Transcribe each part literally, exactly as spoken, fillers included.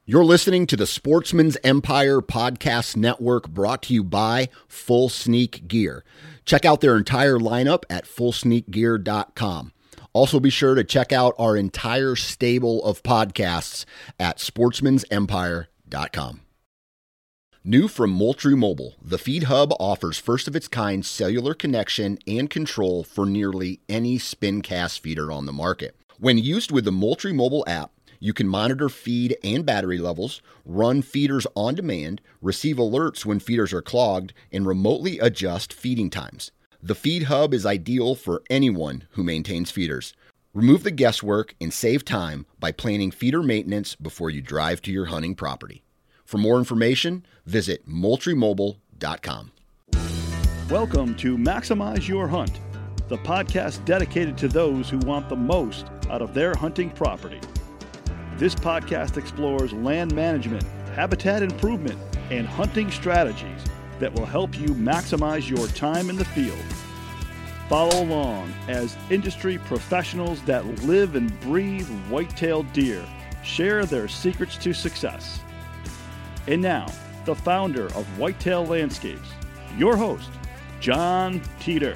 You're listening to the Sportsman's Empire Podcast Network, brought to you by Full Sneak Gear. Check out their entire lineup at full sneak gear dot com. Also be sure to check out our entire stable of podcasts at sportsmans empire dot com. New from Moultrie Mobile, the Feed Hub offers first-of-its-kind cellular connection and control for nearly any spin cast feeder on the market. When used with the Moultrie Mobile app, you can monitor feed and battery levels, run feeders on demand, receive alerts when feeders are clogged, and remotely adjust feeding times. The Feed Hub is ideal for anyone who maintains feeders. Remove the guesswork and save time by planning feeder maintenance before you drive to your hunting property. For more information, visit moultrie mobile dot com. Welcome to Maximize Your Hunt, the podcast dedicated to those who want the most out of their hunting property. This podcast explores land management, habitat improvement, and hunting strategies that will help you maximize your time in the field. Follow along as industry professionals that live and breathe white-tailed deer share their secrets to success. And now, the founder of Whitetail Landscapes, your host, John Teeter.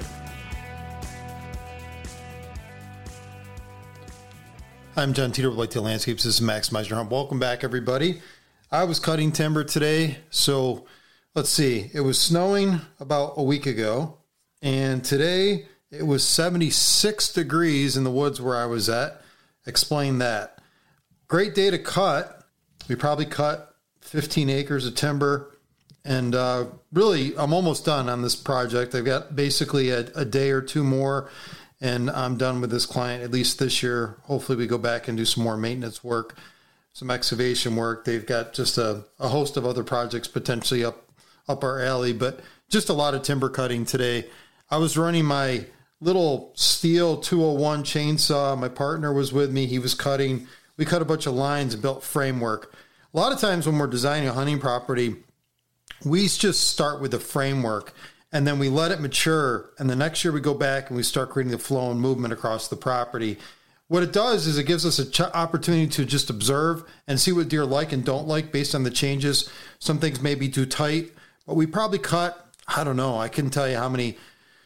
I'm John Teeter with Whitetail Landscapes. This is Maximize Your Hunt. Welcome back, everybody. I was cutting timber today, so let's see. It was snowing about a week ago, and today it was seventy-six degrees in the woods where I was at. Explain that. Great day to cut. We probably cut fifteen acres of timber, and uh, really, I'm almost done on this project. I've got basically a, a day or two more, and I'm done with this client, at least this year. Hopefully we go back and do some more maintenance work, some excavation work. They've got just a, a host of other projects potentially up, up our alley, but just a lot of timber cutting today. I was running my little steel two oh one chainsaw. My partner was with me. He was cutting. We cut a bunch of lines and built framework. A lot of times when we're designing a hunting property, we just start with the framework, and then we let it mature, and the next year we go back and we start creating the flow and movement across the property. What it does is it gives us an ch- opportunity to just observe and see what deer like and don't like based on the changes. Some things may be too tight, but we probably cut, I don't know, I couldn't tell you how many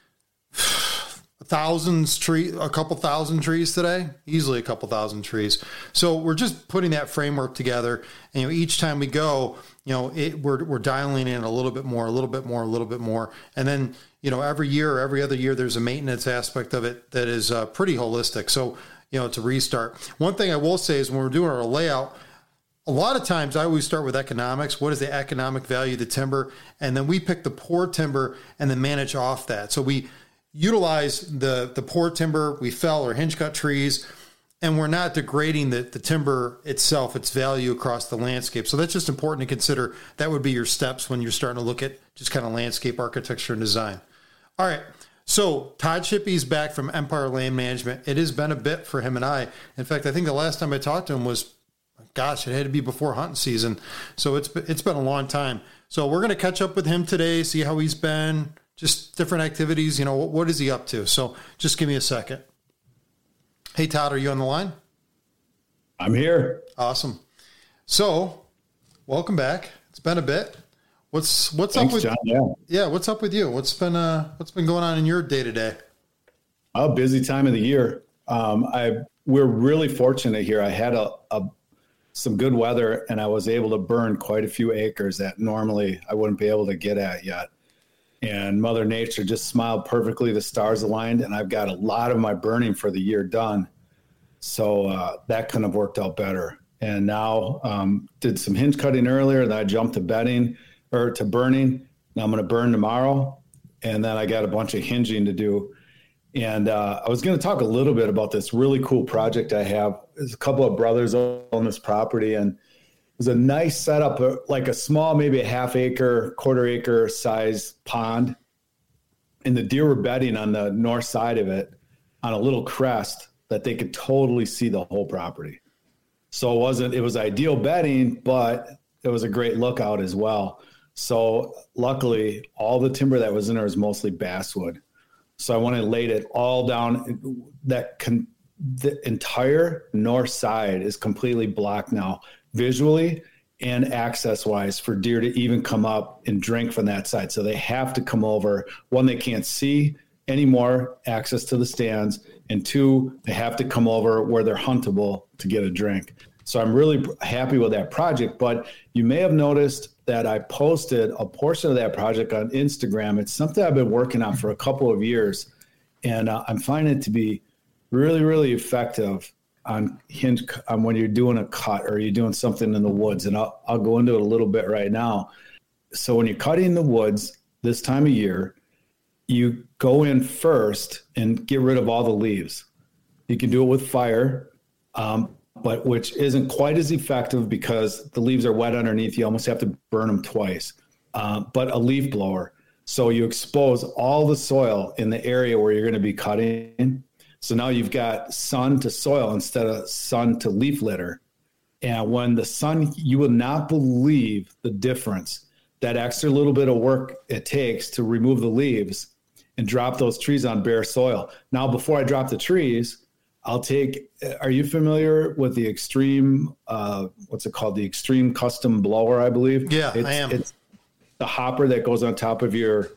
thousands tree, a couple thousand trees today, easily a couple thousand trees. So we're just putting that framework together, and you know, each time we go, you know, it, we're we're dialing in a little bit more, a little bit more, a little bit more, and then you know, every year or every other year, there's a maintenance aspect of it that is uh, pretty holistic. So you know, it's a restart. One thing I will say is when we're doing our layout, a lot of times I always start with economics. What is the economic value of the timber, and then we pick the poor timber and then manage off that. So we utilize the, the poor timber, we fell or hinge cut trees, and we're not degrading the, the timber itself, its value across the landscape. So that's just important to consider. That would be your steps when you're starting to look at just kind of landscape architecture and design. All right. So Todd Shippey's back from Empire Land Management. It has been a bit for him and I. In fact, I think the last time I talked to him was, gosh, it had to be before hunting season. So it's it's been a long time. So we're going to catch up with him today, see how he's been, just different activities, you know, what, what is he up to? So just give me a second. Hey, Todd, are you on the line? I'm here. Awesome. So welcome back. It's been a bit. What's, what's Thanks, up with, John, yeah. yeah, what's up with you? What's been, uh, what's been going on in your day to day? A busy time of the year. Um, I, we're really fortunate here. I had a, a, some good weather, and I was able to burn quite a few acres that normally I wouldn't be able to get at yet. And Mother Nature just smiled perfectly. The stars aligned, and I've got a lot of my burning for the year done. So uh, that couldn't have worked out better. And now um, did some hinge cutting earlier, then I jumped to bedding or to burning. Now I'm going to burn tomorrow, and then I got a bunch of hinging to do. And uh, I was going to talk a little bit about this really cool project I have. There's a couple of brothers on this property, and it was a nice setup, like a small, maybe a half acre, quarter acre size pond. And the deer were bedding on the north side of it on a little crest that they could totally see the whole property. So it wasn't, it was ideal bedding, but it was a great lookout as well. So luckily all the timber that was in there was mostly basswood. So I went and laid it all down. That con- the entire north side is completely blocked now. Visually, and access wise for deer to even come up and drink from that side. So they have to come over. One, they can't see anymore, access to the stands, and two, they have to come over where they're huntable to get a drink. So I'm really happy with that project, but you may have noticed that I posted a portion of that project on Instagram. It's something I've been working on for a couple of years, and uh, I'm finding it to be really, really effective on hinge on when you're doing a cut or you're doing something in the woods. And I'll, I'll go into it a little bit right now. So when you're cutting the woods this time of year, you go in first and get rid of all the leaves. You can do it with fire, um, but which isn't quite as effective because the leaves are wet underneath. You almost have to burn them twice. Uh, but a leaf blower. So you expose all the soil in the area where you're going to be cutting. So now you've got sun to soil instead of sun to leaf litter. And when the sun, you will not believe the difference, that extra little bit of work it takes to remove the leaves and drop those trees on bare soil. Now, before I drop the trees, I'll take, are you familiar with the Extreme, uh, what's it called? The Extreme Custom Blower, I believe. Yeah, it's, I am. It's the hopper that goes on top of your,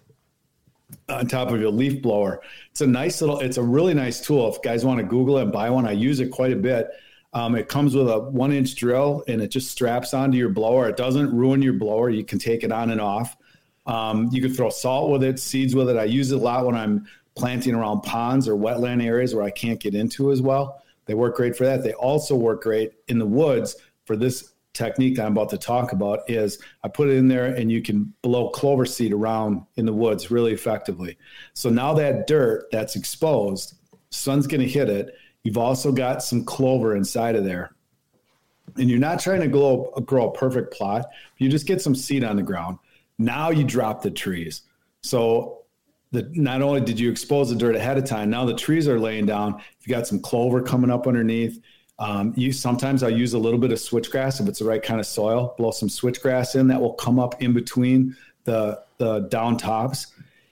on top of your leaf blower. It's a nice little, it's a really nice tool. If guys want to Google it and buy one, I use it quite a bit. Um, it comes with a one inch drill and it just straps onto your blower. It doesn't ruin your blower. You can take it on and off. Um, you can throw salt with it, seeds with it. I use it a lot when I'm planting around ponds or wetland areas where I can't get into as well. They work great for that. They also work great in the woods for this technique I'm about to talk about. Is I put it in there and you can blow clover seed around in the woods really effectively. So now that dirt that's exposed, sun's going to hit it. You've also got some clover inside of there. And you're not trying to grow, grow a perfect plot. You just get some seed on the ground. Now you drop the trees. So the, not only did you expose the dirt ahead of time, now the trees are laying down. You got some clover coming up underneath. Um, you sometimes I'll use a little bit of switchgrass if it's the right kind of soil. Blow some switchgrass in that will come up in between the the down tops,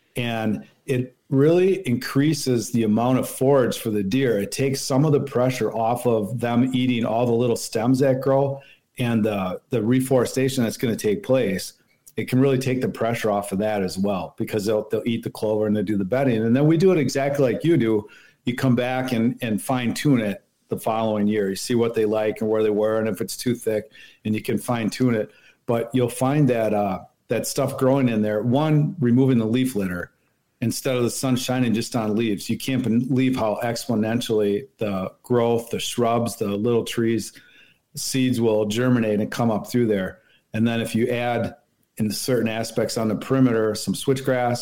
and it really increases the amount of forage for the deer. It takes some of the pressure off of them eating all the little stems that grow and the the reforestation that's going to take place. It can really take the pressure off of that as well, because they'll they'll eat the clover and they do the bedding. And then we do it exactly like you do. You come back and, and fine tune it the following year. You see what they like and where they were, and if it's too thick, and you can fine tune it. But you'll find that uh, that stuff growing in there, one, removing the leaf litter instead of the sun shining just on leaves. You can't believe how exponentially the growth, the shrubs, the little trees, seeds will germinate and come up through there. And then if you add in certain aspects on the perimeter, some switchgrass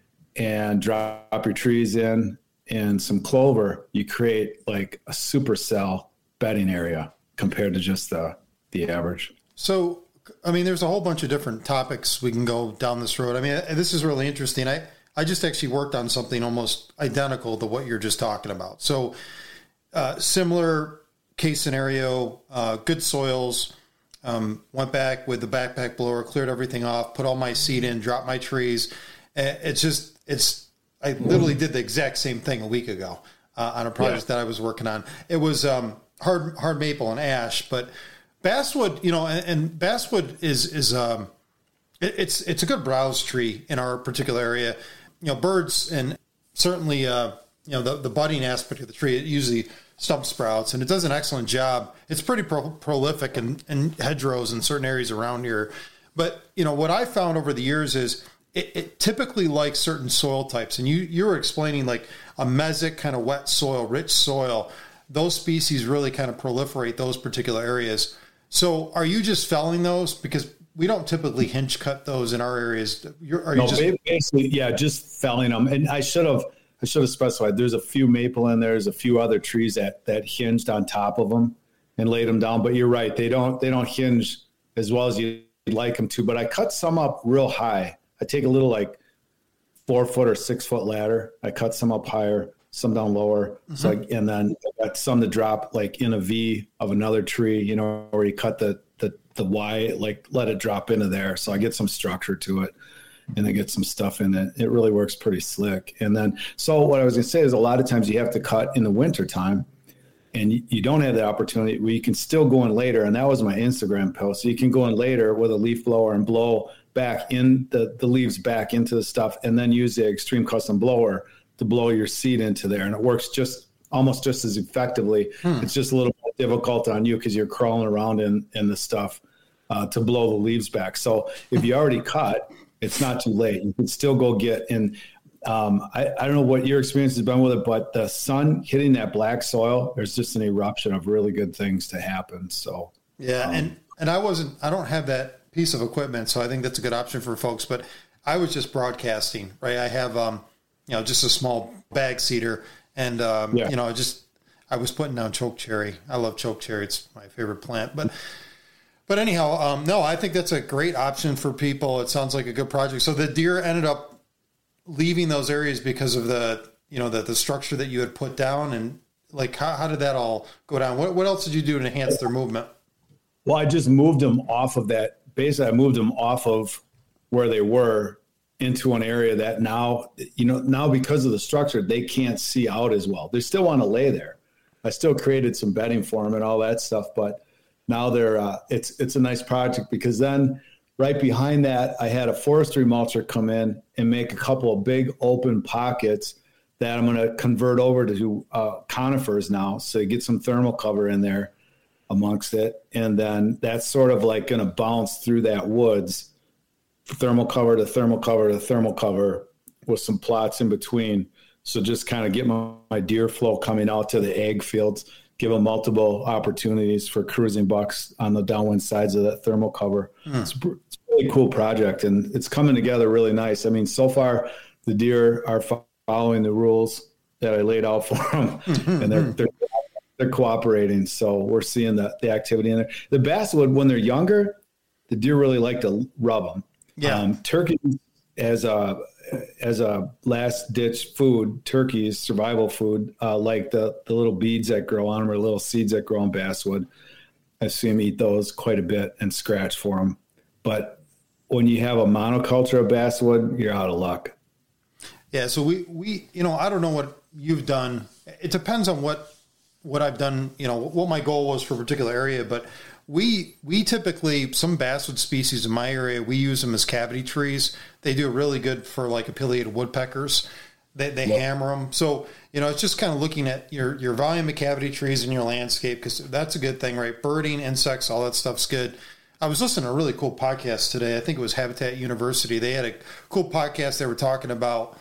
and drop your trees in and some clover, you create like a supercell bedding area compared to just the, the average. So, I mean, there's a whole bunch of different topics we can go down this road. I mean, this is really interesting. I, I just actually worked on something almost identical to what you're just talking about. So uh, similar case scenario, uh, good soils. Um, went back with the backpack blower, cleared everything off, put all my seed in, dropped my trees. It's just, it's, I literally did the exact same thing a week ago uh, on a project yeah. that I was working on. It was um, hard, hard maple and ash, but basswood, you know, and, and basswood is, is um, it, it's, it's a good browse tree in our particular area. You know, birds and certainly, uh, you know, the, the budding aspect of the tree, it usually stump sprouts, and it does an excellent job. It's pretty pro- prolific in, in hedgerows in certain areas around here. But, you know, what I found over the years is it, it typically likes certain soil types. And you, you were explaining like a mesic kind of wet soil, rich soil. Those species really kind of proliferate those particular areas. So are you just felling those? Because we don't typically hinge cut those in our areas. You're, are you no, just basically, yeah, just felling them. And I should have, I should have specified. There's a few maple in there. There's a few other trees that that hinged on top of them and laid them down. But you're right; they don't they don't hinge as well as you'd like them to. But I cut some up real high. I take a little like four foot or six foot ladder. I cut some up higher, some down lower. Mm-hmm. So I, and then I got some to drop like in a V of another tree. You know, where you cut the the the Y, like let it drop into there. So I get some structure to it. And they get some stuff in it. It really works pretty slick. And then, so what I was going to say is a lot of times you have to cut in the winter time. and you, you don't have that opportunity where you can still go in later. And that was my Instagram post. So you can go in later with a leaf blower and blow back in the, the leaves back into the stuff, and then use the Extreme Custom blower to blow your seed into there. And it works just almost just as effectively. Hmm. It's just a little more difficult on you because you're crawling around in, in the stuff uh, to blow the leaves back. So if you already cut, it's not too late. You can still go get in. Um, I, I don't know what your experience has been with it, but the sun hitting that black soil, there's just an eruption of really good things to happen. So, yeah. Um, and, and I wasn't, I don't have that piece of equipment, so I think that's a good option for folks, but I was just broadcasting, right? I have, um, you know, just a small bag seeder, and, um, yeah. you know, just, I was putting down choke cherry. I love choke cherry. It's my favorite plant, but, but anyhow, um, no, I think that's a great option for people. It sounds like a good project. So the deer ended up leaving those areas because of the, you know, the, the structure that you had put down, and like, how, how did that all go down? What, what else did you do to enhance their movement? Well, I just moved them off of that. Basically, I moved them off of where they were into an area that now, you know, now because of the structure, they can't see out as well. They still want to lay there. I still created some bedding for them and all that stuff, but now they're, uh, it's, it's a nice project, because then right behind that, I had a forestry mulcher come in and make a couple of big open pockets that I'm going to convert over to uh, conifers now. So you get some thermal cover in there amongst it. And then that's sort of like going to bounce through that woods, thermal cover to thermal cover to thermal cover, with some plots in between. So just kind of get my, my deer flow coming out to the ag fields, give them multiple opportunities for cruising bucks on the downwind sides of that thermal cover. Mm. It's, it's a really cool project, and it's coming together really nice. I mean, so far the deer are following the rules that I laid out for them, mm-hmm. and they're, they're, they're cooperating. So we're seeing the, the activity in there. The basswood, when they're younger, the deer really like to rub them. Yeah. Um, turkey as a, as a last ditch food, turkeys, survival food, uh, like the, the little beads that grow on them, or little seeds that grow on basswood. I see them eat those quite a bit and scratch for them. But when you have a monoculture of basswood, you're out of luck. Yeah. So we, we, you know, I don't know what you've done. It depends on what, what I've done, you know, what my goal was for a particular area, but We we typically, some basswood species in my area, we use them as cavity trees. They do really good for like affiliated woodpeckers. They they yep. hammer them. So, you know, it's just kind of looking at your, your volume of cavity trees in your landscape, because that's a good thing, right? Birding, insects, all that stuff's good. I was listening to a really cool podcast today. I think it was Habitat University. They had a cool podcast. They were talking about,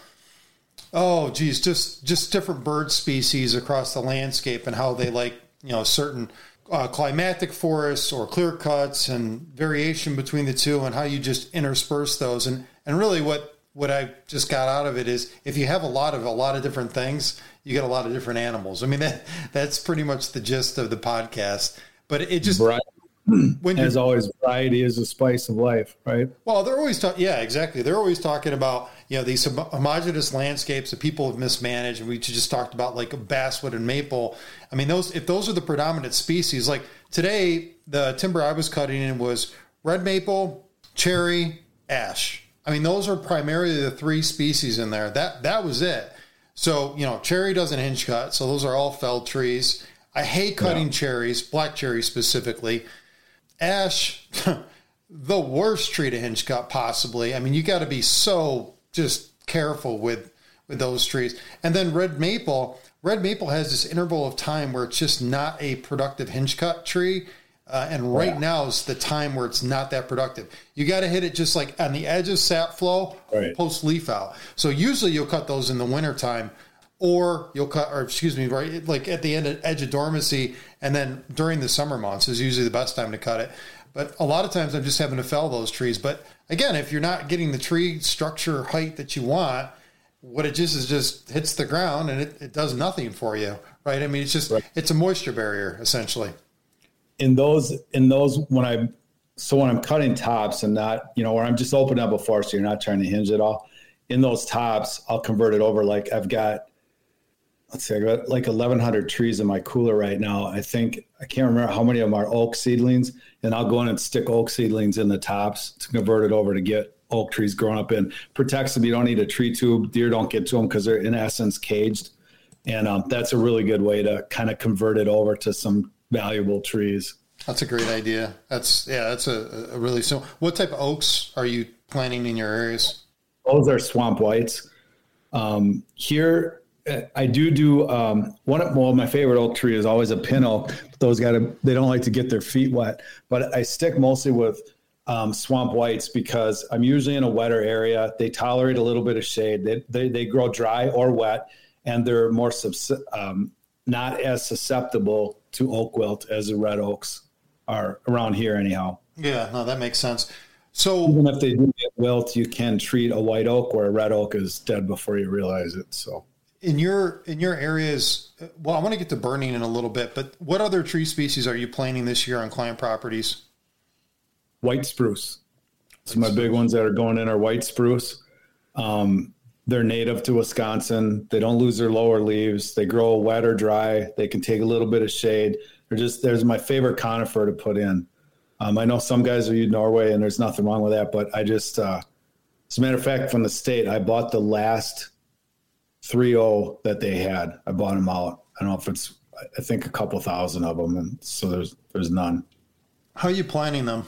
oh, geez, just, just different bird species across the landscape and how they like, you know, certain Uh, climatic forests or clear cuts, and variation between the two, and how you just intersperse those. And, and really what, what I just got out of it is, if you have a lot of, a lot of different things, you get a lot of different animals. I mean, that that's pretty much the gist of the podcast, but it just, right. when as always, variety is the spice of life, right? Well, they're always talking, yeah, exactly. They're always talking about, you know, these homogeneous landscapes that people have mismanaged. And we just talked about like basswood and maple. I mean, those, if those are the predominant species, like today, the timber I was cutting in was red maple, cherry, ash. I mean, those are primarily the three species in there. That, that was it. So, you know, cherry doesn't hinge cut. So those are all felled trees. I hate cutting yeah. cherries, black cherries specifically. Ash, the worst tree to hinge cut possibly. I mean, you got to be so just careful with with those trees. And then red maple, red maple has this interval of time where it's just not a productive hinge cut tree. Uh, and right yeah. now is the time where it's not that productive. You got to hit it just like on the edge of sap flow, right. post leaf out. So usually you'll cut those in the wintertime, or you'll cut, or excuse me, right, like at the end of, edge of dormancy, and then during the summer months is usually the best time to cut it. But a lot of times I'm just having to fell those trees. But again, if you're not getting the tree structure height that you want, what it just is just hits the ground and it, it does nothing for you, right? I mean, it's just, right. it's a moisture barrier essentially. In those, in those, when I, so when I'm cutting tops and not, you know, where I'm just opening up a forest, so you're not trying to hinge it all. In those tops, I'll convert it over. Like I've got, let's see, I got like eleven hundred trees in my cooler right now. I think, I can't remember how many of them are oak seedlings, and I'll go in and stick oak seedlings in the tops to convert it over to get oak trees growing up in. Protects them. You don't need a tree tube. Deer don't get to them because they're in essence caged. And um, that's a really good way to kind of convert it over to some valuable trees. That's a great idea. That's, yeah, that's a, a really, so what type of oaks are you planting in your areas? Those are swamp whites. Um, here, I do do um, one of, well, my favorite oak tree is always a pin oak. Those got to, they don't like to get their feet wet, but I stick mostly with um, swamp whites because I'm usually in a wetter area. They tolerate a little bit of shade. They, they, they grow dry or wet, and they're more, subs- um, not as susceptible to oak wilt as the red oaks are around here anyhow. Yeah, no, that makes sense. So even if they do get wilt, you can treat a white oak where a red oak is dead before you realize it. So in your, in your areas, well, I want to get to burning in a little bit, but what other tree species are you planting this year on client properties? White spruce. So my big ones that are going in are white spruce. Um, they're native to Wisconsin. They don't lose their lower leaves. They grow wet or dry. They can take a little bit of shade. They're just, there's my favorite conifer to put in. Um, I know some guys will use Norway, and there's nothing wrong with that, but I just, uh, as a matter of fact, from the state, I bought the last three oh that they had. I bought them out. I don't know if it's, I think a couple thousand of them, and so there's there's none. How are you planting them?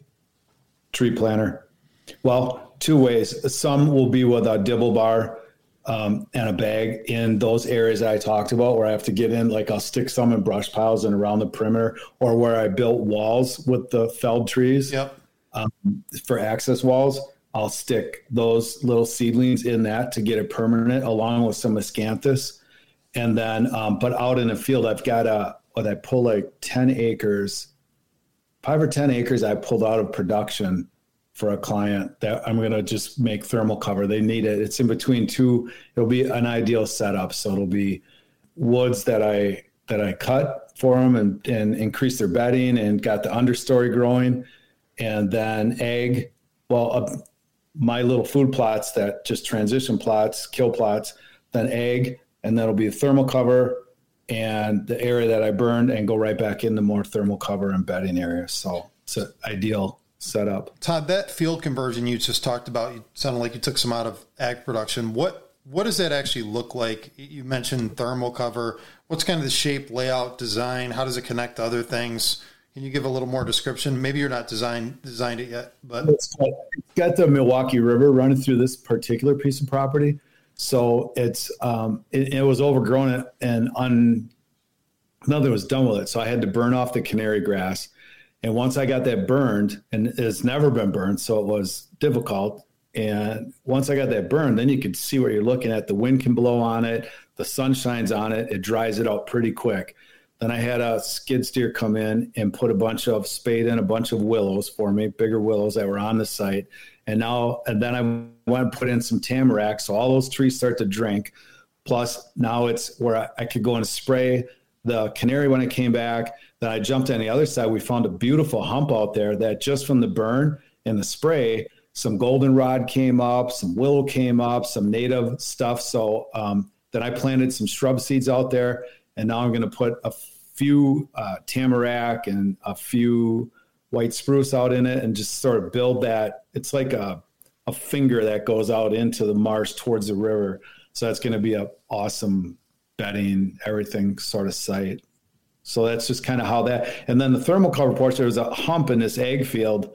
Tree planter. Well, two ways. Some will be with a dibble bar um, and a bag in those areas that I talked about where I have to get in, like I'll stick some in brush piles and around the perimeter, or where I built walls with the felled trees. Yep. Um, for access walls. I'll stick those little seedlings in that to get it permanent, along with some miscanthus. And then, um, but out in the field, I've got a, what I pull like ten acres, five or ten acres I pulled out of production for a client that I'm going to just make thermal cover. They need it. It's in between two. It'll be an ideal setup. So it'll be woods that I, that I cut for them and, and increase their bedding and got the understory growing. And then egg, well, uh, my little food plots that just transition plots, kill plots, then egg, and that'll be a thermal cover and the area that I burned, and go right back into more thermal cover and bedding area. So it's an ideal setup. Todd, that field conversion you just talked about, you sounded like you took some out of ag production. What, what does that actually look like? You mentioned thermal cover. What's kind of the shape, layout, design? How does it connect to other things? Can you give a little more description? Maybe you're not designed designed it yet, but it's got, it's got the Milwaukee River running through this particular piece of property. So it's um, it, it was overgrown and un, nothing was done with it. So I had to burn off the canary grass. And once I got that burned, and it's never been burned, so it was difficult. And once I got that burned, then you could see what you're looking at. The wind can blow on it, the sun shines on it, it dries it out pretty quick. Then I had a skid steer come in and put a bunch of spade in a bunch of willows for me, bigger willows that were on the site. And now, and then I went and put in some tamarack. So all those trees start to drink. Plus now it's where I, I could go and spray the canary when it came back. Then I jumped on the other side. We found a beautiful hump out there that just from the burn and the spray, some goldenrod came up, some willow came up, some native stuff. So um, then I planted some shrub seeds out there. And now I'm going to put a few uh, tamarack and a few white spruce out in it and just sort of build that. It's like a, a finger that goes out into the marsh towards the river. So that's going to be an awesome bedding, everything sort of site. So that's just kind of how that. And then the thermal cover portion, there was a hump in this egg field.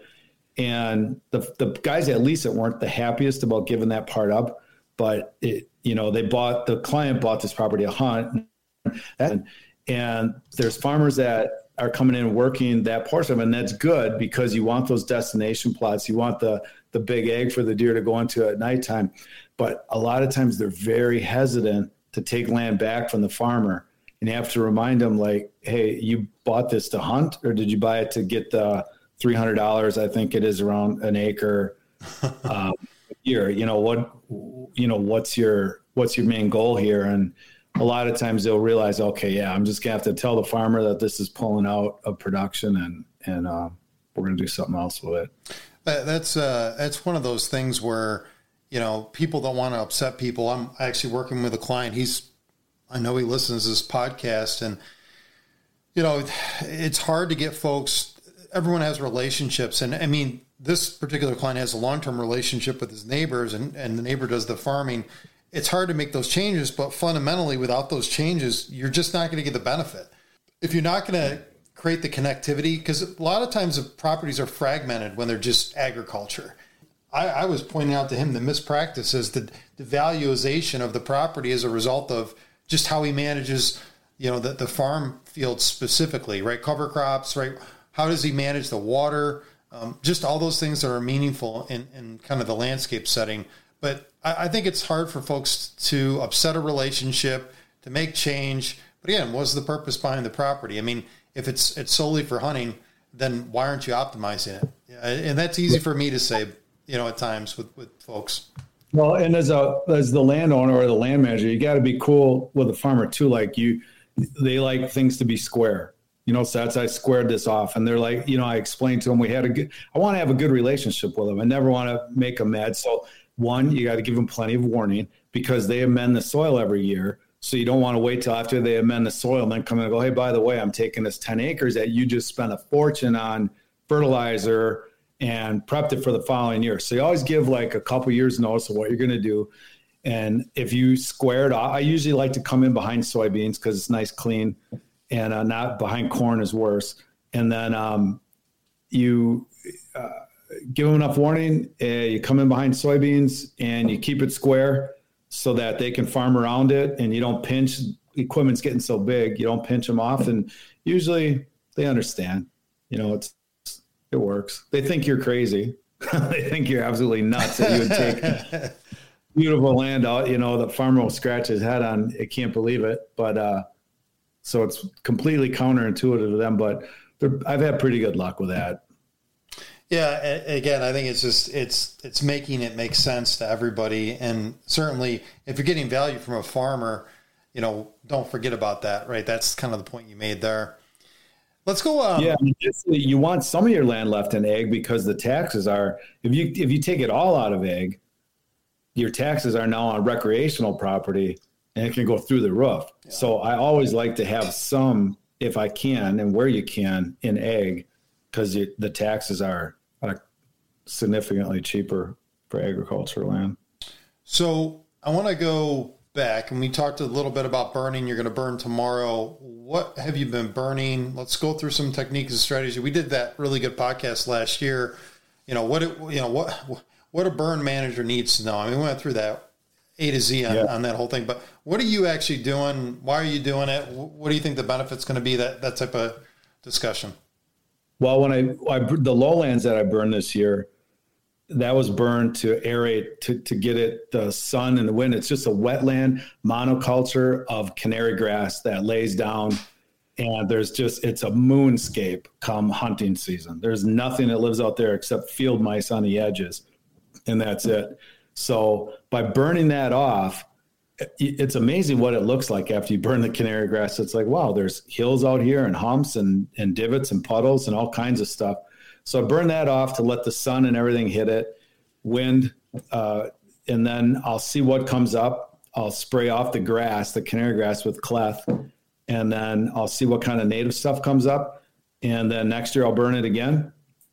And the the guys at least weren't the happiest about giving that part up. But, it, you know, they bought, the client bought this property a hunt. And, and there's farmers that are coming in and working that portion of it, and that's good because you want those destination plots. You want the the big egg for the deer to go into at nighttime. But a lot of times they're very hesitant to take land back from the farmer. And you have to remind them, like, hey, you bought this to hunt, or did you buy it to get the three hundred dollars, I think it is, around an acre um, a year? You know, what, you know, what's your, what's your main goal here? And a lot of times they'll realize, okay, yeah, I'm just gonna have to tell the farmer that this is pulling out of production, and and uh, we're gonna do something else with it. That, that's uh, that's one of those things where, you know, people don't want to upset people. I'm actually working with a client. He's, I know he listens to this podcast, and you know, it's hard to get folks. Everyone has relationships, and I mean, this particular client has a long-term relationship with his neighbors, and and the neighbor does the farming. it's hard to make those changes, but fundamentally without those changes, you're just not going to get the benefit. If you're not going to create the connectivity, because a lot of times the properties are fragmented when they're just agriculture. I, I was pointing out to him the mispractice is the, the valuation of the property as a result of just how he manages, you know, the, the farm field specifically, right? Cover crops, right? How does he manage the water? Um, just all those things that are meaningful in, in kind of the landscape setting. But I, I think it's hard for folks to upset a relationship, to make change. But again, what's the purpose behind the property? I mean, if it's it's solely for hunting, then why aren't you optimizing it? And that's easy for me to say, you know, at times with, with folks. Well, and as a as the landowner or the land manager, you got to be cool with the farmer too. Like you, they like things to be square. You know, so that's I squared this off, and they're like, you know, I explained to them we had a good. I want to have a good relationship with them. I never want to make them mad. So one, you got to give them plenty of warning because they amend the soil every year. So you don't want to wait till after they amend the soil and then come and go, hey, by the way, I'm taking this ten acres that you just spent a fortune on fertilizer and prepped it for the following year. So you always give like a couple years notice of what you're going to do. And if you squared, I usually like to come in behind soybeans because it's nice, clean, and uh, not behind corn is worse. And then um, you uh, give them enough warning. Uh, you come in behind soybeans and you keep it square so that they can farm around it, and you don't pinch. Equipment's getting so big, you don't pinch them off, and usually they understand. You know, it's it works. They think you're crazy. They think you're absolutely nuts that you would take beautiful land out. You know, the farmer will scratch his head on. I can't believe it, but uh, so it's completely counterintuitive to them. But I've had pretty good luck with that. Yeah, again, I think it's just it's it's making it make sense to everybody, and certainly if you're getting value from a farmer, you know, don't forget about that, right? That's kind of the point you made there. Let's go. Um, yeah, you want some of your land left in ag because the taxes are if you if you take it all out of ag, your taxes are now on recreational property, and it can go through the roof. Yeah. So I always like to have some, if I can, and where you can, in ag. Because the taxes are, are significantly cheaper for agricultural land. So I want to go back, and we talked a little bit about burning. You're going to burn tomorrow. What have you been burning? Let's go through some techniques and strategy. We did that really good podcast last year. You know what? It, you know what? What a burn manager needs to know. I mean, we went through that A to Z on, yeah. on that whole thing. But what are you actually doing? Why are you doing it? What do you think the benefit's going to be? That that type of discussion. Well, when I, I the lowlands that I burned this year, that was burned to aerate, to, to get it the sun and the wind. It's just a wetland monoculture of canary grass that lays down, and there's just, it's a moonscape come hunting season. There's nothing that lives out there except field mice on the edges, and that's it. So by burning that off, it's amazing what it looks like after you burn the canary grass. It's like, wow, there's hills out here and humps and, and divots and puddles and all kinds of stuff. So I burn that off to let the sun and everything hit it, wind, uh, and then I'll see what comes up. I'll spray off the grass, the canary grass with cleth, and then I'll see what kind of native stuff comes up. And then next year I'll burn it again.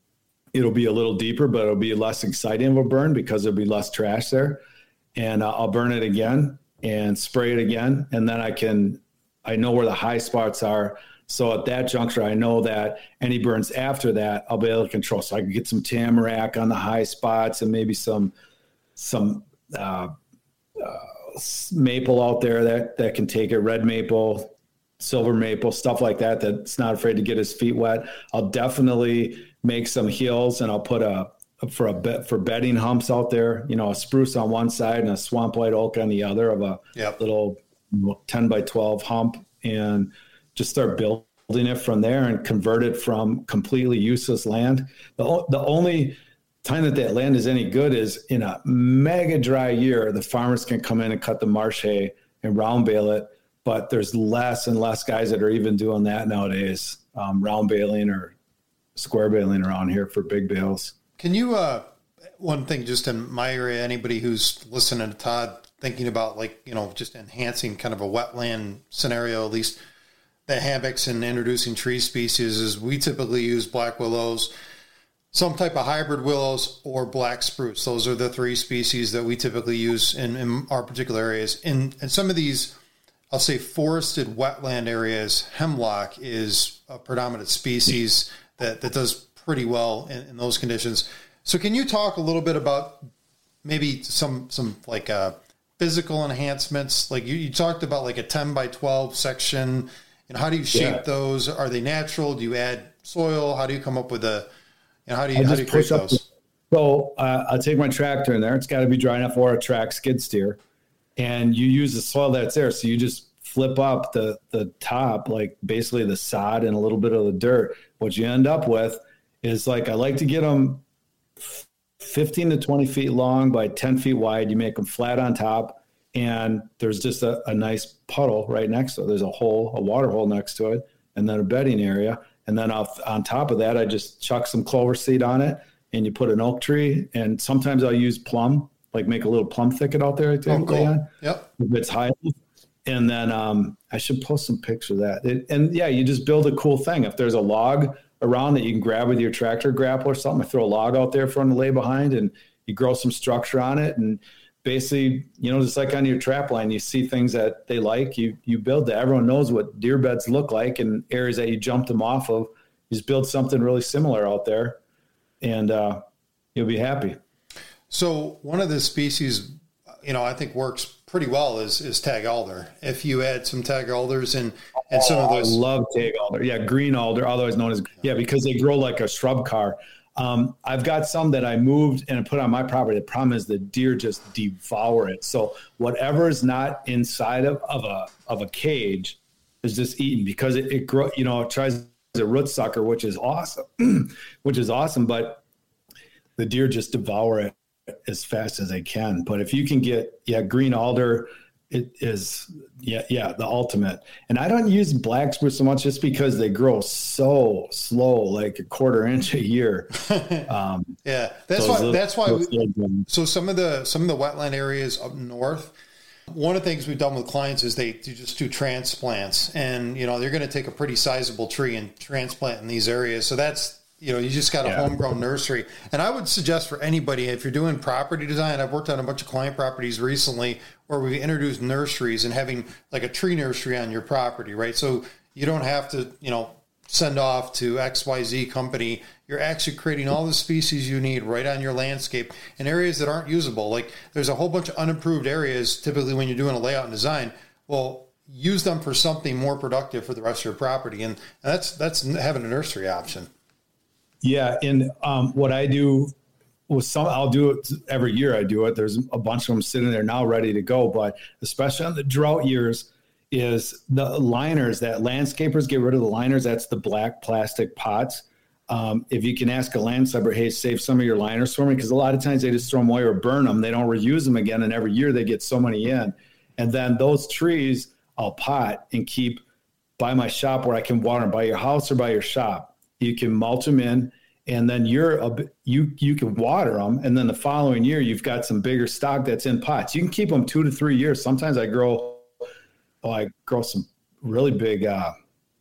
It'll be a little deeper, but it'll be less exciting of a burn because there'll be less trash there. And uh, I'll burn it again and spray it again. And then I can, I know where the high spots are. So at that juncture, I know that any burns after that, I'll be able to control. So I can get some tamarack on the high spots and maybe some, some uh, uh, maple out there that, that can take it, red maple, silver maple, stuff like that, that's not afraid to get his feet wet. I'll definitely make some hills, and I'll put a, for a bed for bedding humps out there, you know, a spruce on one side and a swamp white oak on the other of a yep. little ten by twelve hump, and just start building it from there and convert it from completely useless land. The, the only time that that land is any good is in a mega dry year. The farmers can come in and cut the marsh hay and round bale it, but there's less and less guys that are even doing that nowadays, um, round baling or square baling around here for big bales. Can you, uh, one thing just in my area, anybody who's listening to Todd thinking about, like, you know, just enhancing kind of a wetland scenario, at least the hammocks and introducing tree species, is we typically use black willows. some type of hybrid willows, or black spruce. Those are the three species that we typically use in, in our particular areas. In, in some of these, I'll say forested wetland areas, hemlock is a predominant species that, that does pretty well in, in those conditions. So can you talk a little bit about maybe some, some like uh, physical enhancements? Like you, you talked about like a ten by twelve section, and how do you shape yeah. those? Are they natural? Do you add soil? How do you come up with a, you know, how do you, how do you create those? The, so uh, I'll take my tractor in there. It's got to be dry enough, or a track skid steer. And you use the soil that's there. So you just flip up the, the top, like basically the sod and a little bit of the dirt. What you end up with is, like, I like to get them fifteen to twenty feet long by ten feet wide. You make them flat on top, and there's just a, a nice puddle right next to it. There's a hole, a water hole next to it, and then a bedding area. And then off, on top of that, I just chuck some clover seed on it, and you put an oak tree. And sometimes I'll use plum, like make a little plum thicket out there. Oh, cool. Yep. If it's high. And then um, I should post some pictures of that. It, and yeah, you just build a cool thing. If there's a log around that you can grab with your tractor grapple or something, I throw a log out there for them to lay behind, and you grow some structure on it. And basically, you know, just like on your trap line, you see things that they like, you you build that. Everyone knows what deer beds look like and areas that you jump them off of. You just build something really similar out there, and uh, you'll be happy. So one of the species, you know, I think works pretty well is, is tag alder. If you add some tag alders and, and some oh, of those. I love tag alder. Yeah. Green alder, otherwise known as, yeah, because they grow like a shrub car. Um, I've got some that I moved and I put on my property. The problem is the deer just devour it. So whatever is not inside of, of a, of a cage is just eaten, because it, it grow, you know, it tries a root sucker, which is awesome, which is awesome. But the deer just devour it as fast as they can. But if you can get, yeah, green alder, it is, yeah, yeah, the ultimate. And I don't use black spruce so much just because they grow so slow, like a quarter inch a year. Um, yeah, that's why, little, that's why, we, so some of the, some of the wetland areas up north, one of the things we've done with clients is they do just do transplants, and, you know, they're going to take a pretty sizable tree and transplant in these areas. So that's, you know, you just got a yeah. homegrown nursery. And I would suggest for anybody, if you're doing property design, I've worked on a bunch of client properties recently where we introduced nurseries and having like a tree nursery on your property, right? So you don't have to, you know, send off to X Y Z company. You're actually creating all the species you need right on your landscape in areas that aren't usable. Like there's a whole bunch of unimproved areas, typically when you're doing a layout and design. Well, use them for something more productive for the rest of your property. And that's, that's having a nursery option. Yeah. And um, what I do with some, I'll do it every year. I do it. There's a bunch of them sitting there now ready to go, but especially on the drought years is the liners that landscapers get rid of the liners. That's the black plastic pots. Um, if you can ask a landscaper, hey, save some of your liners for me. Cause a lot of times they just throw them away or burn them. They don't reuse them again. And every year they get so many in. And then those trees I'll pot and keep by my shop where I can water them, by your house or by your shop. You can mulch them in, and then you're a, you you can water them, and then the following year you've got some bigger stock that's in pots. You can keep them two to three years. Sometimes I grow, oh, I grow some really big uh,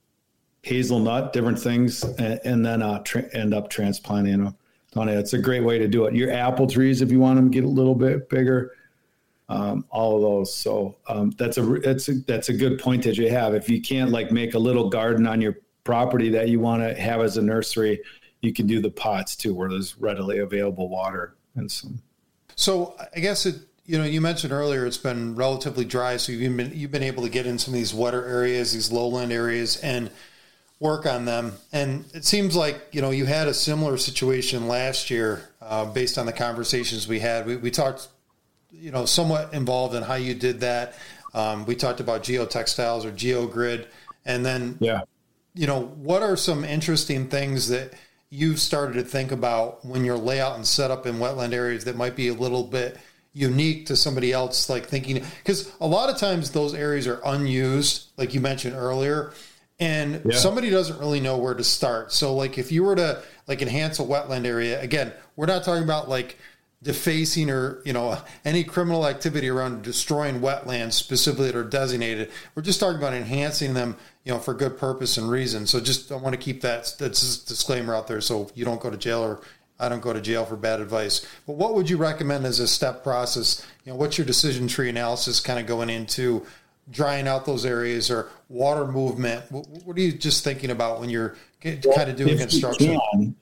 hazelnut, different things, and, and then uh, tra- end up transplanting them. It's a great way to do it. Your apple trees, if you want them to get a little bit bigger, um, all of those. So um, that's a that's a, that's a good point that you have. If you can't like make a little garden on your property that you want to have as a nursery, you can do the pots too, where there's readily available water and some. So I guess it, you know, you mentioned earlier it's been relatively dry, so you've been you've been able to get in some of these wetter areas, these lowland areas, and work on them. And it seems like, you know, you had a similar situation last year, uh, based on the conversations we had. We, we talked, you know, somewhat involved in how you did that. Um, we talked about geotextiles or geogrid, and then yeah. You know, what are some interesting things that you've started to think about when you're layout and set up in wetland areas that might be a little bit unique to somebody else, like thinking, because a lot of times those areas are unused, like you mentioned earlier, and yeah. somebody doesn't really know where to start. So like if you were to like enhance a wetland area, again, we're not talking about like defacing or, you know, any criminal activity around destroying wetlands specifically that are designated. We're just talking about enhancing them, you know, for good purpose and reason. So just I want to keep that that's disclaimer out there so you don't go to jail or I don't go to jail for bad advice. But what would you recommend as a step process? You know, what's your decision tree analysis kind of going into drying out those areas or water movement? What, what are you just thinking about when you're kind of doing if construction? You can,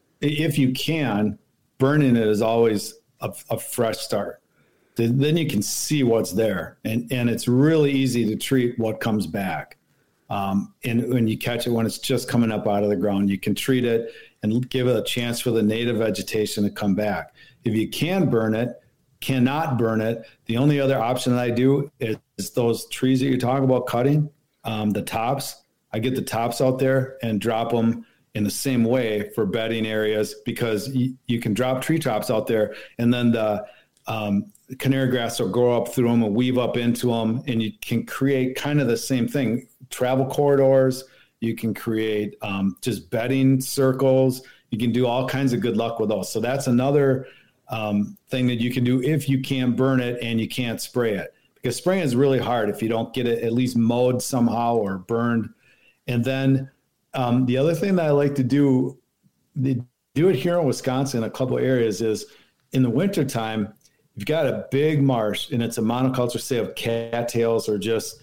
if you can, burning it is always a, a fresh start. Then you can see what's there. And, and it's really easy to treat what comes back. Um, and when you catch it, when it's just coming up out of the ground, you can treat it and give it a chance for the native vegetation to come back. If you can burn it, cannot burn it, the only other option that I do is, is those trees that you're talking about cutting, um, the tops. I get the tops out there and drop them in the same way for bedding areas, because y- you can drop tree tops out there, and then the um, canary grass will grow up through them and weave up into them, and you can create kind of the same thing. Travel corridors, you can create um, just bedding circles. You can do all kinds of good luck with those. So that's another um, thing that you can do if you can't burn it and you can't spray it, because spraying is really hard if you don't get it at least mowed somehow or burned. And then um, the other thing that I like to do, they do it here in Wisconsin in a couple of areas, is in the wintertime, you've got a big marsh and it's a monoculture, say of cattails or just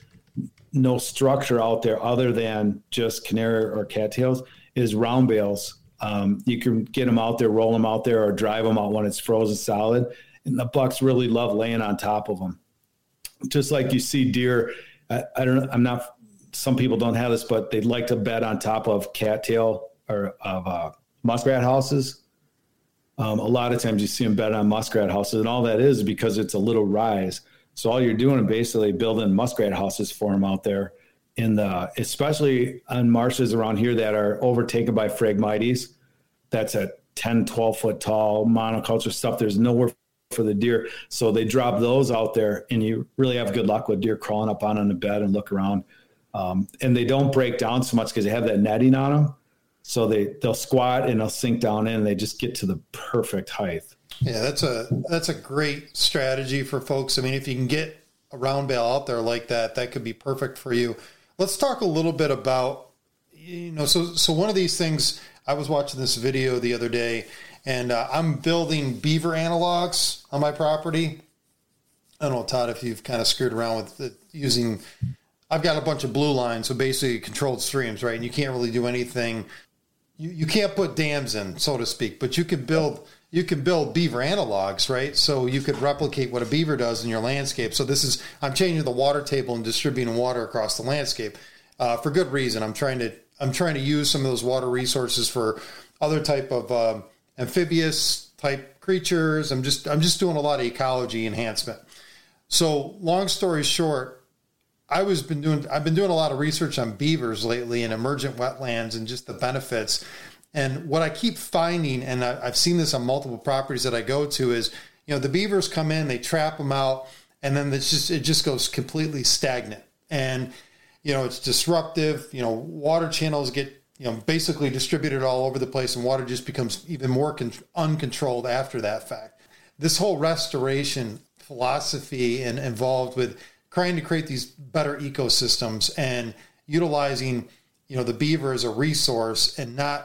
no structure out there other than just canary or cattails, is round bales. Um, you can get them out there, roll them out there, or drive them out when it's frozen solid. And the bucks really love laying on top of them. Just like you see deer, I, I don't know, I'm not, some people don't have this, but they'd like to bed on top of cattail or of uh, muskrat houses. Um, a lot of times you see them bed on muskrat houses, and all that is because it's a little rise. So all you're doing is basically building muskrat houses for them out there in the, especially on marshes around here that are overtaken by Phragmites. That's a ten, twelve foot tall monoculture stuff. There's nowhere for the deer. So they drop those out there, and you really have good luck with deer crawling up on, on the bed and look around. Um, and they don't break down so much because they have that netting on them. So they, they'll squat and they'll sink down in, and they just get to the perfect height. Yeah, that's a that's a great strategy for folks. I mean, if you can get a round bale out there like that, that could be perfect for you. Let's talk a little bit about, you know, so so one of these things, I was watching this video the other day, and uh, I'm building beaver analogs on my property. I don't know, Todd, if you've kind of screwed around with the, using, I've got a bunch of blue lines, so basically controlled streams, right? And you can't really do anything. You, you can't put dams in, so to speak, but you could build... You can build beaver analogs, right? So you could replicate what a beaver does in your landscape. So this is, I'm changing the water table and distributing water across the landscape uh, for good reason. I'm trying to, I'm trying to use some of those water resources for other type of um, amphibious type creatures. I'm just, I'm just doing a lot of ecology enhancement. So long story short, I was been doing, I've been doing a lot of research on beavers lately and emergent wetlands and just the benefits. And what I keep finding, and I've seen this on multiple properties that I go to, is, you know, the beavers come in, they trap them out, and then it's just, it just goes completely stagnant. And, you know, it's disruptive. You know, water channels get, you know, basically distributed all over the place, and water just becomes even more con- uncontrolled after that fact. This whole restoration philosophy and involved with trying to create these better ecosystems and utilizing, you know, the beaver as a resource and not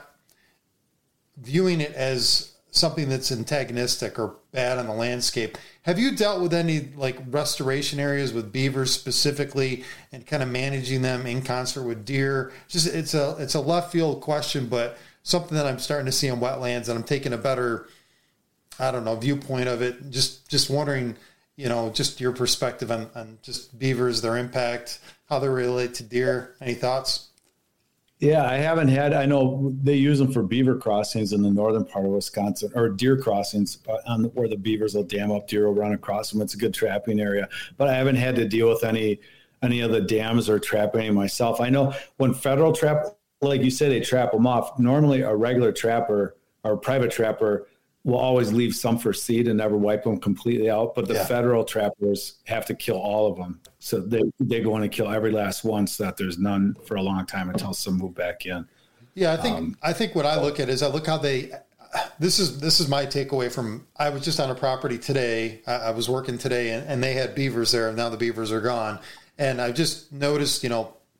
viewing it as something that's antagonistic or bad on the landscape. Have you dealt with any like restoration areas with beavers specifically and kind of managing them in concert with deer? Just it's a it's a left field question, but something that I'm starting to see in wetlands, and I'm taking a better, I don't know, viewpoint of it. Just just wondering, you know, just your perspective on, on just beavers, their impact, how they relate to deer. Any thoughts? Yeah, I haven't had, I know they use them for beaver crossings in the northern part of Wisconsin, or deer crossings on where the beavers will dam up deer, will run across them. It's a good trapping area, but I haven't had to deal with any, any of the dams or trapping myself. I know when federal trap, like you said, they trap them off. Normally a regular trapper or a private trapper will always leave some for seed and never wipe them completely out. But the yeah. federal trappers have to kill all of them. So they, they go in and kill every last one so that there's none for a long time until some move back in. Yeah, I think um, I think what I look at is I look how they this is this is my takeaway from, I was just on a property today. I, I was working today and, and they had beavers there, and now the beavers are gone. And I just noticed, you know,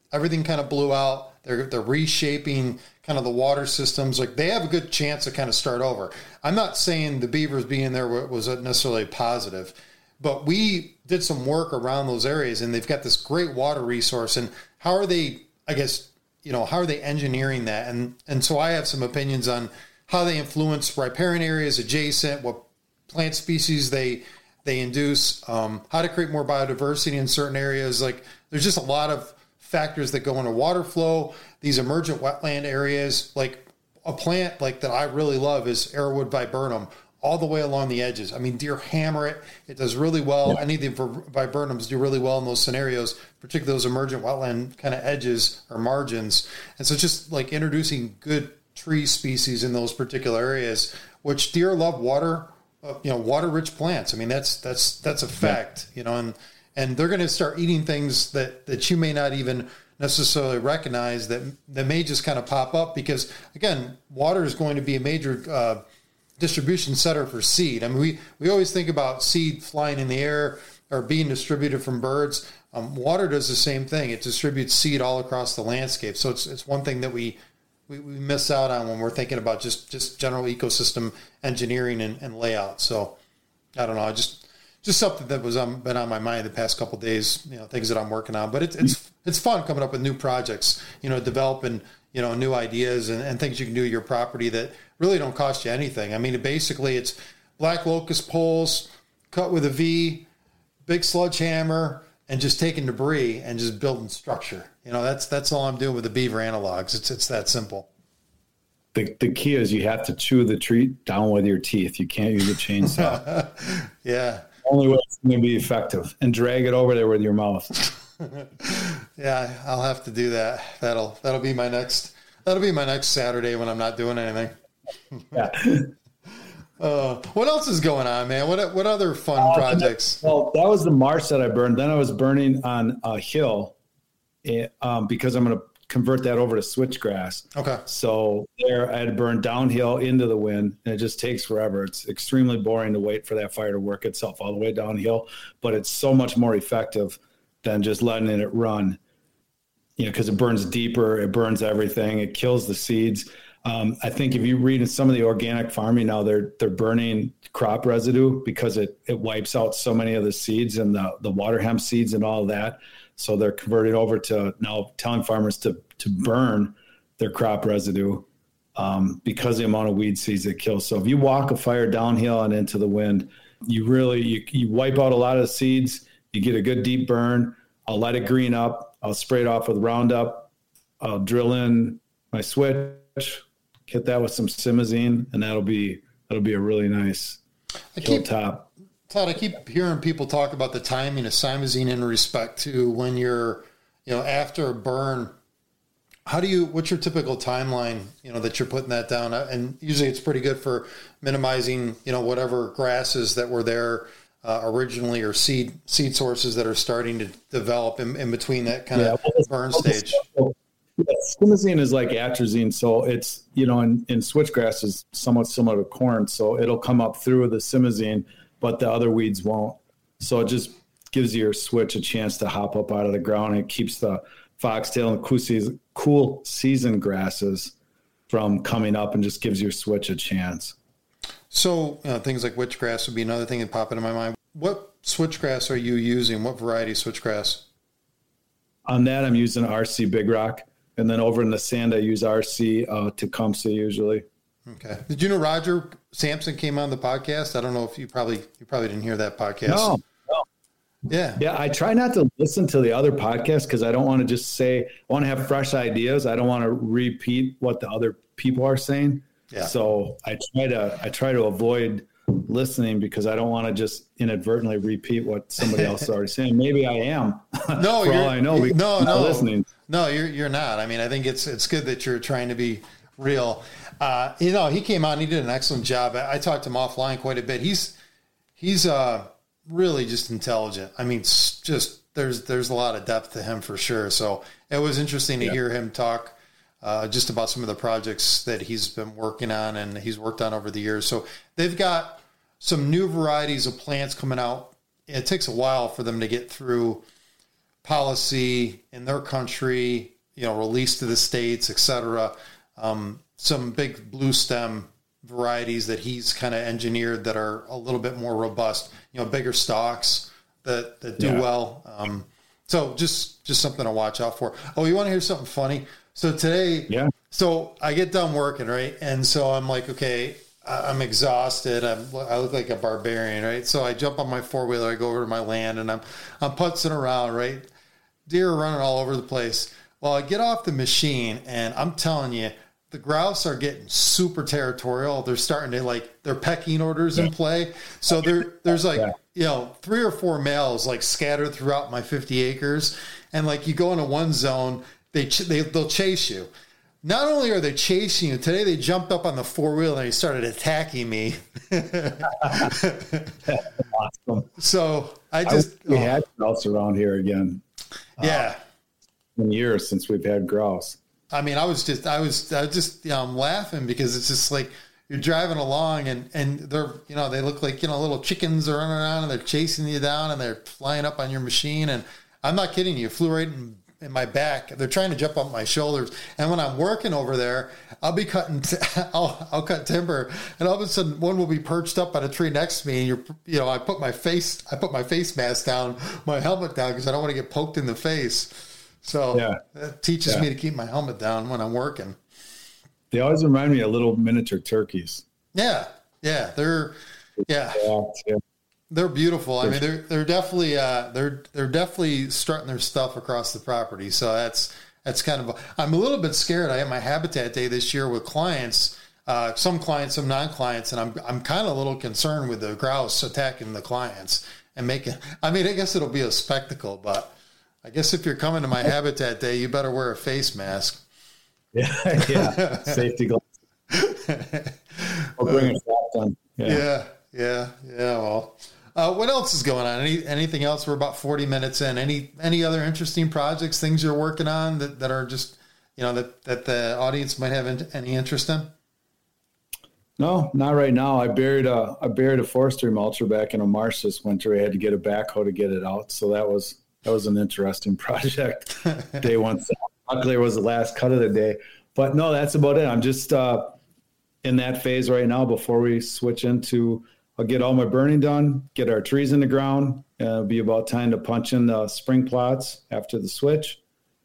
everything kind of blew out. They're, they're reshaping kind of the water systems. Like they have a good chance to kind of start over. I'm not saying the beavers being there was necessarily positive, but we did some work around those areas and they've got this great water resource. And how are they, I guess, you know, how are they engineering that? And, and so I have some opinions on how they influence riparian areas adjacent, what plant species they, they induce, um, how to create more biodiversity in certain areas. Like there's just a lot of factors that go into water flow, these emergent wetland areas. Like a plant like that I really love is Arrowwood viburnum, all the way along the edges. I mean, deer hammer it. It does really well. Yeah. Any of the viburnums do really well in those scenarios, particularly those emergent wetland kind of edges or margins. And so just like introducing good tree species in those particular areas, which deer love water, uh, you know, water rich plants. I mean, that's, that's, that's a fact, you know, and, and they're going to start eating things that, that you may not even necessarily recognize that, that may just kind of pop up because again, water is going to be a major, uh, distribution center for seed. I mean, we, we always think about seed flying in the air or being distributed from birds. Um, water does the same thing. It distributes seed all across the landscape. So it's it's one thing that we, we, we miss out on when we're thinking about just, just general ecosystem engineering and, and layout. So I don't know, just just something that was um, been on my mind the past couple of days, you know, things that I'm working on. But it's it's it's fun coming up with new projects, you know, developing, you know, new ideas and, and things you can do to your property that really don't cost you anything. I mean, basically it's black locust poles cut with a V, big sledgehammer, and just taking debris and just building structure. You know, that's that's all I'm doing with the beaver analogs. It's it's that simple. The the key is you have to chew the tree down with your teeth. You can't use a chainsaw. Yeah. The only way it's going to be effective, and drag it over there with your mouth. Yeah, I'll have to do that. That'll that'll be my next that'll be my next Saturday when I'm not doing anything. Yeah. Uh, what else is going on, man? What what other fun uh, projects? Well, that was the marsh that I burned. Then I was burning on a hill it, um, because I'm going to convert that over to switchgrass. Okay. So there I had to burn downhill into the wind, and it just takes forever. It's extremely boring to wait for that fire to work itself all the way downhill, but it's so much more effective than just letting it run, you know, because it burns deeper, it burns everything, it kills the seeds. Um, I think if you read in some of the organic farming now, they're they're burning crop residue because it it wipes out so many of the seeds and the the water hemp seeds and all of that. So they're converting over to now telling farmers to to burn their crop residue um, because of the amount of weed seeds it kills. So if you walk a fire downhill and into the wind, you really you, you wipe out a lot of the seeds. You get a good deep burn. I'll let it green up. I'll spray it off with Roundup. I'll drill in my switch, hit that with some Simazine, and that'll be that'll be a really nice I kill keep, top. Todd, I keep hearing people talk about the timing of Simazine in respect to when you're, you know, after a burn. How do you? What's your typical timeline? You know, that you're putting that down, and usually it's pretty good for minimizing, you know, whatever grasses that were there uh, originally or seed seed sources that are starting to develop in, in between that kind yeah, of well, burn stage. Yeah, Simazine is like atrazine, so it's, you know, in, in switchgrass is somewhat similar to corn, so it'll come up through the Simazine, but the other weeds won't. So it just gives your switch a chance to hop up out of the ground. It keeps the foxtail and cool season, cool season grasses from coming up and just gives your switch a chance. So you know, things like witchgrass would be another thing that pop into my mind. What switchgrass are you using? What variety of switchgrass? On that, I'm using R C Big Rock. And then over in the sand, I use R C uh, Tecumseh usually. Okay. Did you know Roger Sampson came on the podcast? I don't know if you probably you probably didn't hear that podcast. No. no. Yeah. Yeah. I try not to listen to the other podcasts because I don't want to just say, I want to have fresh ideas. I don't want to repeat what the other people are saying. Yeah. So I try to I try to avoid listening because I don't want to just inadvertently repeat what somebody else is already saying. Maybe I am. No, for all I know. No, no, listening. No, you're you're not. I mean, I think it's it's good that you're trying to be real. Uh, you know, he came on. He did an excellent job. I, I talked to him offline quite a bit. He's he's uh, really just intelligent. I mean, just there's there's a lot of depth to him for sure. So it was interesting to yeah. hear him talk uh, just about some of the projects that he's been working on and he's worked on over the years. So they've got some new varieties of plants coming out. It takes a while for them to get through policy in their country, you know, released to the States, et cetera. Um, some big blue stem varieties that he's kind of engineered that are a little bit more robust, you know, bigger stalks that, that do Yeah. well. Um, so just, just something to watch out for. Oh, you want to hear something funny? So today, Yeah. so I get done working, right? And so I'm like, okay, I- I'm exhausted. I'm, I look like a barbarian, right? So I jump on my four wheeler, I go over to my land, and I'm, I'm putzing around, right? Deer are running all over the place. Well, I get off the machine, and I'm telling you, the grouse are getting super territorial. They're starting to like their pecking orders in play. So there, there's like, Yeah. you know, three or four males like scattered throughout my fifty acres. And like you go into one zone, they, ch- they, they'll chase you. Not only are they chasing you, today they jumped up on the four wheel and they started attacking me. Awesome. So I I just, wish we oh, had grouse around here again. yeah. In years since we've had grouse. I mean, I was just, I was, I was just, you know, I'm laughing because it's just like you're driving along and, and they're, you know, they look like, you know, little chickens are running around and they're chasing you down and they're flying up on your machine. And I'm not kidding you, flew right in, in my back. They're trying to jump up my shoulders. And when I'm working over there, I'll be cutting, t- I'll, I'll cut timber and all of a sudden one will be perched up on a tree next to me. And you're, you know, I put my face, I put my face mask down, my helmet down because I don't want to get poked in the face. So Yeah. that teaches Yeah. me to keep my helmet down when I'm working. They always remind me of little miniature turkeys. Yeah. Yeah. They're, yeah, Yeah. yeah. they're beautiful. I mean, they're, they're definitely, uh, they're, they're definitely strutting their stuff across the property. So that's, that's kind of, I'm a little bit scared. I had my habitat day this year with clients, uh, some clients, some non-clients, and I'm, I'm kind of a little concerned with the grouse attacking the clients and making, I mean, I guess it'll be a spectacle, but I guess if you're coming to my habitat day, you better wear a face mask. Yeah. yeah. Safety glasses. I'll bring a shotgun. Yeah. Yeah, yeah, yeah. Well, uh, what else is going on? Any anything else? We're about forty minutes in. Any any other interesting projects, things you're working on that, that are just, you know, that, that the audience might have in, any interest in? No, not right now. I buried a I buried a forestry mulcher back in a marsh this winter. I had to get a backhoe to get it out. So that was that was an interesting project. Day one. Luckily, it was the last cut of the day. But no, that's about it. I'm just uh, in that phase right now before we switch into, I'll get all my burning done, get our trees in the ground. Uh, it'll be about time to punch in the spring plots after the switch,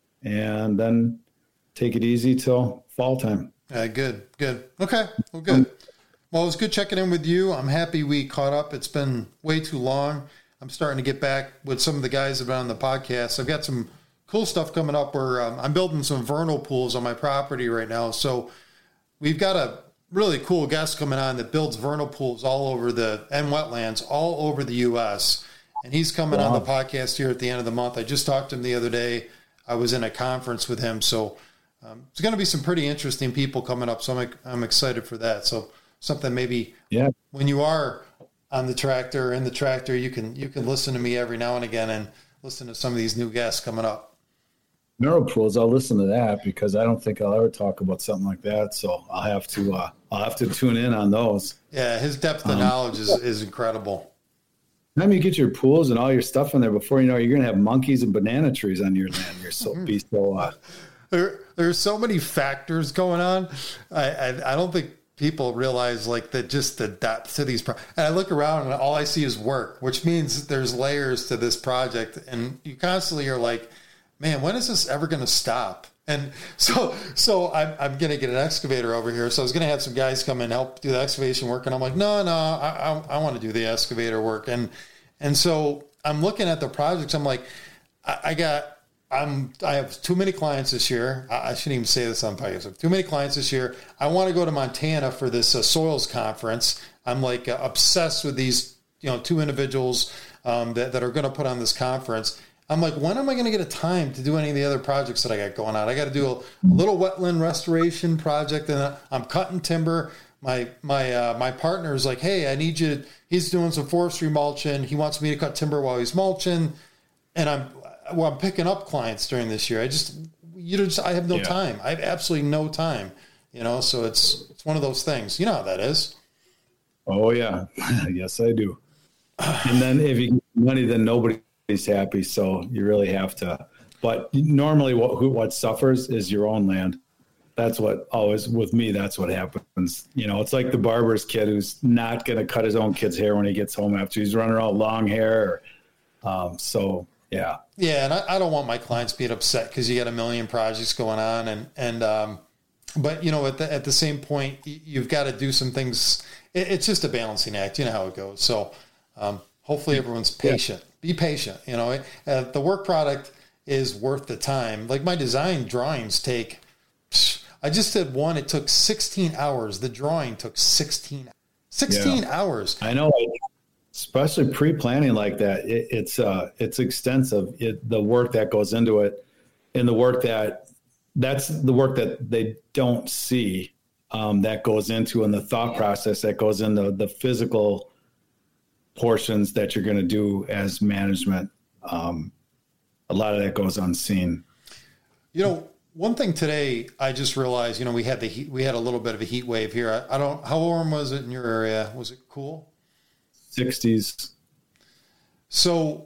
and then take it easy till fall time. Uh, good, good. Okay, well, good. Well, it was good checking in with you. I'm happy we caught up. It's been way too long. I'm starting to get back with some of the guys that have been on the podcast. I've got some cool stuff coming up where um, I'm building some vernal pools on my property right now. So we've got a really cool guest coming on that builds vernal pools all over the, and wetlands all over the U S. And he's coming Wow. on the podcast here at the end of the month. I just talked to him the other day. I was in a conference with him. So um, it's going to be some pretty interesting people coming up. So I'm, I'm excited for that. So something maybe Yeah. when you are on the tractor, in the tractor, you can, you can listen to me every now and again and listen to some of these new guests coming up. Neural pools, I'll listen to that because I don't think I'll ever talk about something like that. So I'll have to uh, I'll have to tune in on those. Yeah, his depth of Um, knowledge is, is incredible. Time you get your pools and all your stuff in there, before you know it, you're gonna have monkeys and banana trees on your land. You're so be so uh, There, there's so many factors going on. I, I, I don't think people realize like that, just the depth to these. Pro- and I look around and all I see is work, which means there's layers to this project, and you constantly are like, man, when is this ever going to stop? And so, so I'm, I'm going to get an excavator over here. So I was going to have some guys come and help do the excavation work. And I'm like, no, no, I, I, I want to do the excavator work. And, and so I'm looking at the projects. I'm like, I, I got, I'm, I have too many clients this year. I, I shouldn't even say this on podcast. I have too many clients this year. I want to go to Montana for this uh, soils conference. I'm like uh, obsessed with these, you know, two individuals um, that, that are going to put on this conference. I'm like, when am I going to get a time to do any of the other projects that I got going on? I got to do a, a little wetland restoration project, and I'm cutting timber. My my uh, my partner is like, hey, I need you. He's doing some forestry mulching. He wants me to cut timber while he's mulching, and I'm well, I'm picking up clients during this year. I just you know, just, I have no Yeah. time. I have absolutely no time. You know, so it's it's one of those things. You know how that is. oh yeah, yes I do. And then if you get money, then nobody everybody's happy. So you really have to, but normally what, who, what suffers is your own land. That's what always with me, that's what happens. You know, it's like the barber's kid who's not going to cut his own kid's hair when he gets home after he's running around long hair. Um, so yeah. Yeah. And I, I don't want my clients being upset because you got a million projects going on and, and, um, but you know, at the, at the same point, you've got to do some things. It, it's just a balancing act. You know how it goes. So, um, hopefully everyone's patient, yeah. Be patient. You know, uh, the work product is worth the time. Like my design drawings take, I just did one. It took sixteen hours. The drawing took sixteen, sixteen yeah. hours. I know, especially pre-planning like that. It, it's, uh, it's extensive. It, the work that goes into it and the work that, that's the work that they don't see um, that goes into and the thought process that goes into the physical portions that you're going to do as management. Um, a lot of that goes unseen. You know, one thing today, I just realized, you know, we had the heat, we had a little bit of a heat wave here. I, I don't, how warm was it in your area? Was it cool? sixties. So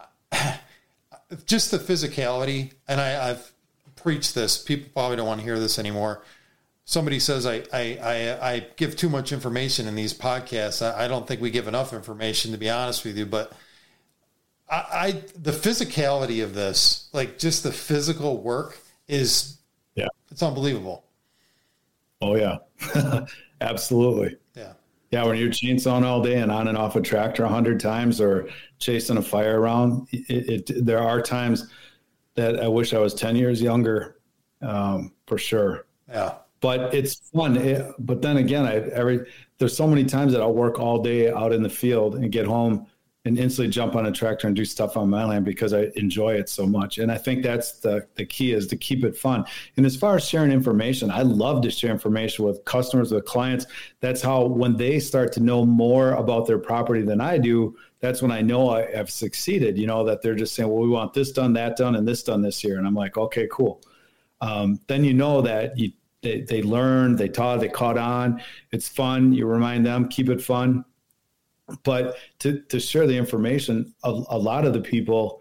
just the physicality, and I, I've, preach this. People probably don't want to hear this anymore. Somebody says I I, I, I give too much information in these podcasts. I, I don't think we give enough information, to be honest with you. But I, I the physicality of this, like just the physical work, is yeah, it's unbelievable. Oh yeah, absolutely. Yeah, yeah. When you're chainsawing all day and on and off a tractor a hundred times or chasing a fire around, it, it there are times that I wish I was ten years younger, um, for sure. Yeah. But it's fun. It, but then again, I every there's so many times that I'll work all day out in the field and get home and instantly jump on a tractor and do stuff on my land because I enjoy it so much. And I think that's the, the key is to keep it fun. And as far as sharing information, I love to share information with customers, with clients. That's how when they start to know more about their property than I do, that's when I know I have succeeded, you know, that they're just saying, well, we want this done, that done, and this done this year. And I'm like, okay, cool. Um, then you know that you, they, they learned, they taught, they caught on. It's fun. You remind them, keep it fun. But to, to share the information, a, a lot of the people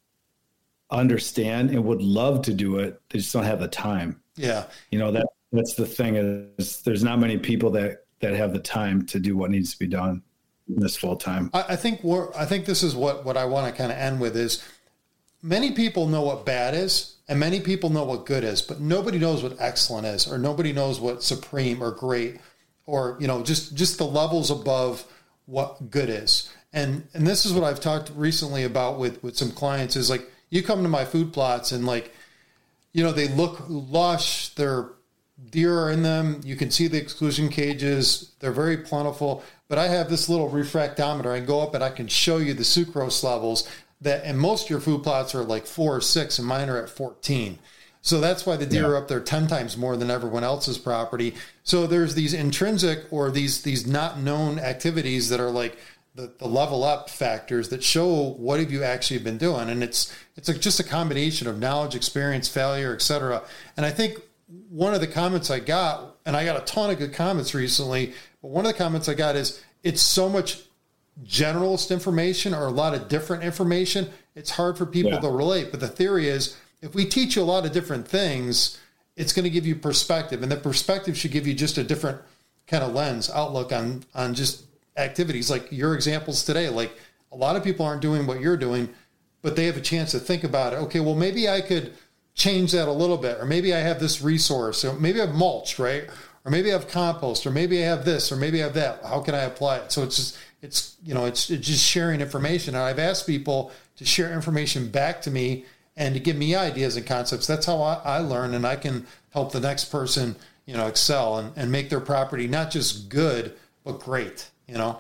understand and would love to do it. They just don't have the time. Yeah. You know, that that's the thing is there's not many people that, that have the time to do what needs to be done this full time. I, I think we're, I think this is what, what I want to kind of end with is many people know what bad is and many people know what good is, but nobody knows what excellent is, or nobody knows what supreme or great, or, you know, just, just the levels above what good is. And, and this is what I've talked recently about with, with some clients is like, you come to my food plots and like, you know, they look lush, they're deer are in them. You can see the exclusion cages. They're very plentiful, but I have this little refractometer. I can go up and I can show you the sucrose levels that, and most of your food plots are like four or six and mine are at fourteen. So that's why the deer yeah. are up there ten times more than everyone else's property. So there's these intrinsic or these, these not known activities that are like the, the level up factors that show what have you actually been doing. And it's, it's like just a combination of knowledge, experience, failure, et cetera. And I think one of the comments I got, and I got a ton of good comments recently, but one of the comments I got is it's so much generalist information or a lot of different information. It's hard for people yeah. to relate. But the theory is if we teach you a lot of different things, it's going to give you perspective, and the perspective should give you just a different kind of lens, outlook on, on just activities like your examples today. Like a lot of people aren't doing what you're doing, but they have a chance to think about it. Okay, well, maybe I could change that a little bit, or maybe I have this resource, or maybe I have mulch, right? Or maybe I have compost, or maybe I have this, or maybe I have that. How can I apply it? So it's just, it's, you know, it's, it's just sharing information. And I've asked people to share information back to me and to give me ideas and concepts. That's how I, I learn, and I can help the next person, you know, excel and, and make their property not just good, but great, you know?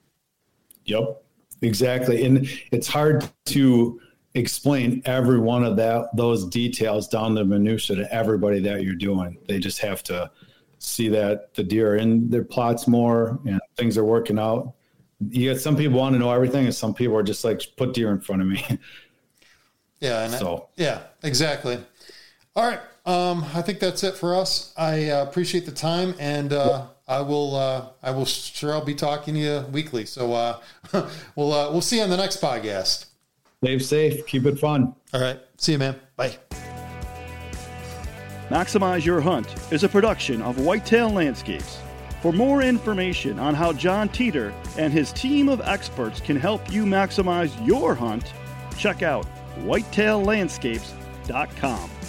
Yep, exactly. And it's hard to explain every one of that, those details down the minutia to everybody that you're doing. They just have to see that the deer are in their plots more and things are working out. You got some people want to know everything, and some people are just like, put deer in front of me. Yeah. And so, I, yeah, exactly. All right. Um, I think that's it for us. I uh, appreciate the time, and uh, I will, uh, I will sure I'll be talking to you weekly. So uh, we'll, uh, we'll see you on the next podcast. Stay safe. Keep it fun. All right. See you, man. Bye. Maximize Your Hunt is a production of Whitetail Landscapes. For more information on how John Teeter and his team of experts can help you maximize your hunt, check out whitetail landscapes dot com.